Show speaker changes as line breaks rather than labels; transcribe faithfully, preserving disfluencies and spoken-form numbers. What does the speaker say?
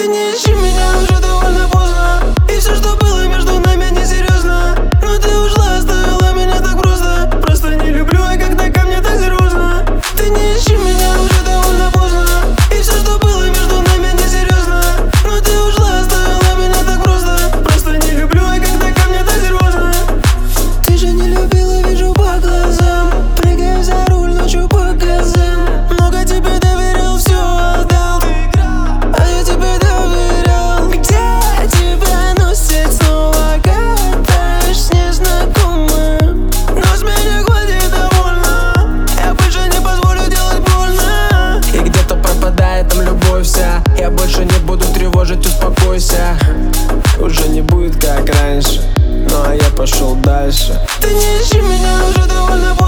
Ты не ищи меня, уже довольно поздно. И все, что было между нами, несерьезно. Но ты ушла, оставила меня так просто. Просто не люблю я, когда ко мне так серьезно. Ты не ищи меня, уже довольно поздно. И все, что было между нами, несерьезно. Но ты ушла, оставила меня так просто. Просто не люблю я, когда ко мне так серьезно. Ты же не любила, вижу по глазам. Прыгаю за руль ночью по газам. Много тебе доверял, все отдал. А я тебе доверял. Где тебя носит снова, катаешь с незнакомым. Но с меня хватит довольно. Я больше не позволю делать больно.
И где-то пропадает там любовь вся. Я больше не буду тревожить, успокойся. Уже не будет как раньше. Ну а я пошел дальше.
Ты не ищи меня, уже довольно поздно.